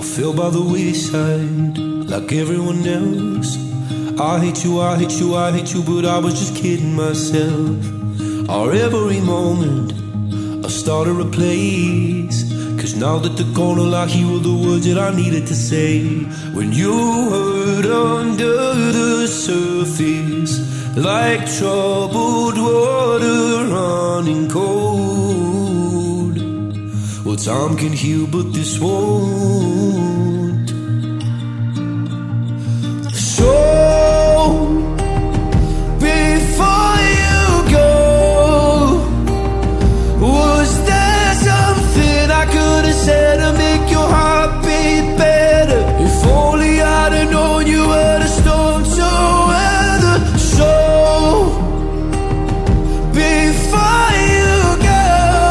I fell by the wayside like everyone else. I hate you, I hate you, I hate you, but I was just kidding myself. Our every moment I started a place, 'cause now that they're gone, all I hear were the words that I needed to say. When you hurt under the surface, like troubled water running cold. Well, time can heal, but this won't. So before you go, was there something I could have said to make your heart beat better? If only I'd have known you were the storm to weather. So before you go,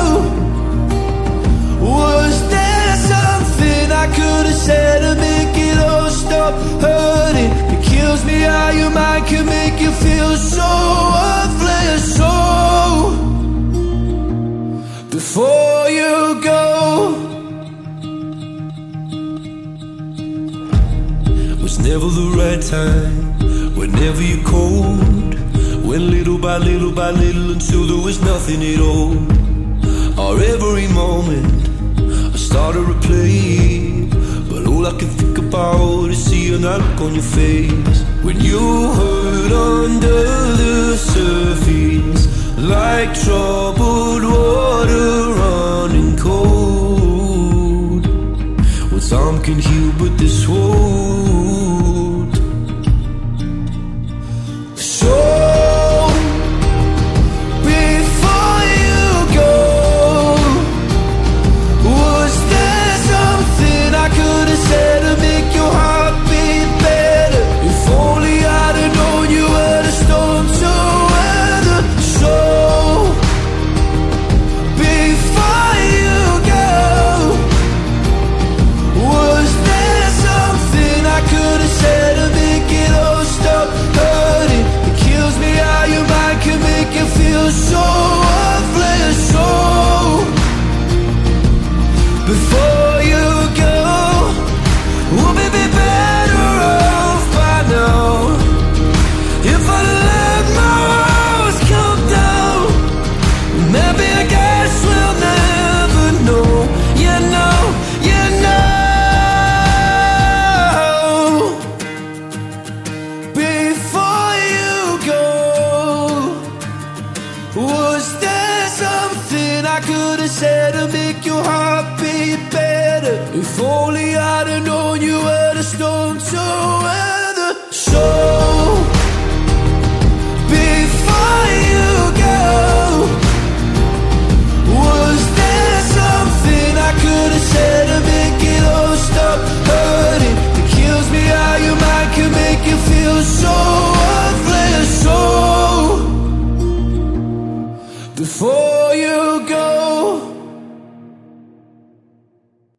was there something I could have said to make it all stop hurting? It kills me how your mind can make you feel so worthless. So before you go, was never the right time, whenever you're cold. Went little by little by little until there was nothing at all. Our every moment I started to play, but all I can think about is seeing that look on your face. When you hurt under the surface, like troubled water running cold. Well, time can heal, but this won't. So before you go, was there something I could have said to make your heart beat better? If only I'd have known you were the storm to weather. So before you go, was there something I could have said to make it all stop hurting? It kills me how your mind can make you feel so worthless. So before you go, we'll be better off by now. If I let my walls come down, maybe I guess we'll never know. You know, you know. Before you go, was there something I could have said to make your heart beat better? If only I'd have known you were the storm to weather. So